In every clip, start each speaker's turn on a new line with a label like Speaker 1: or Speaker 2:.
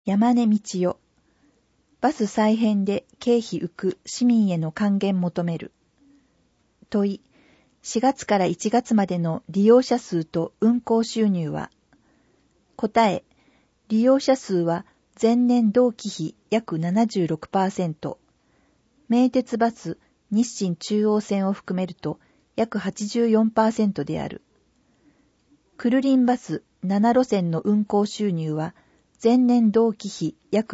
Speaker 1: 山根道代。バス再編で経費浮く市民への還元求める。問い。4月から1月までの利用者数と運行収入は。答え。利用者数は前年同期比約 76%。名鉄バス、日清中央線を含めると約 84% である。くるりんバス7路線の運行収入は前年同期比約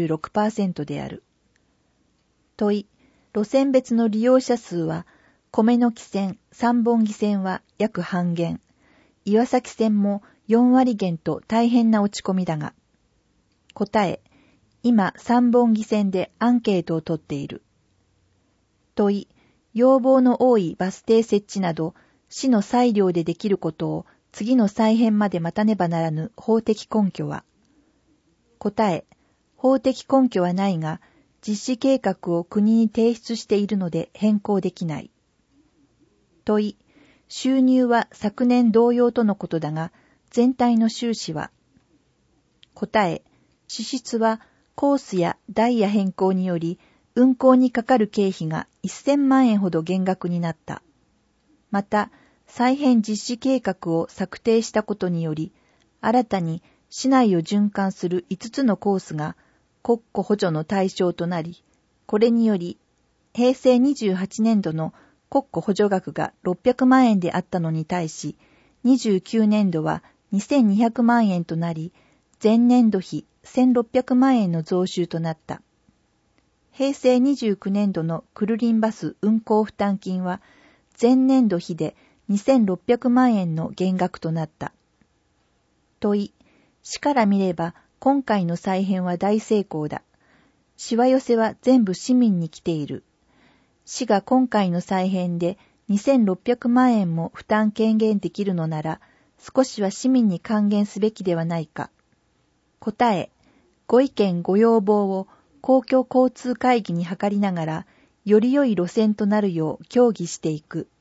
Speaker 1: 96% である。問い。路線別の利用者数は米の木線、三本木線は約半減。岩崎線も4割減と大変な落ち込みだが。答え。今三本木線でアンケートを取っている。問い。要望の多いバス停設置など、市の裁量でできることを次の再編まで待たねばならぬ法的根拠は。答え。法的根拠はないが、実施計画を国に提出しているので変更できない。問い。収入は昨年同様とのことだが、全体の収支は。答え。支出はコースやダイヤ変更により、運行にかかる経費が1000万円ほど減額になった。また、再編実施計画を策定したことにより、新たに市内を循環する5つのコースが国庫補助の対象となり、これにより、平成28年度の国庫補助額が600万円であったのに対し、29年度は2200万円となり、前年度比1600万円の増収となった。平成29年度のくるりんバス運行負担金は前年度比で2600万円の減額となった。問い。市から見れば今回の再編は大成功だ。しわ寄せは全部市民に来ている。市が今回の再編で2600万円も負担軽減できるのなら少しは市民に還元すべきではないか。答え。ご意見ご要望を公共交通会議に諮りながら、より良い路線となるよう協議していく。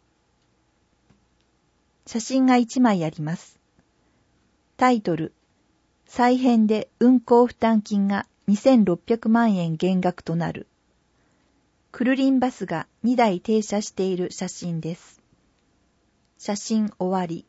Speaker 1: 写真が1枚あります。タイトル。再編で運行負担金が2600万円減額となる。くるりんバスが2台停車している写真です。写真終わり。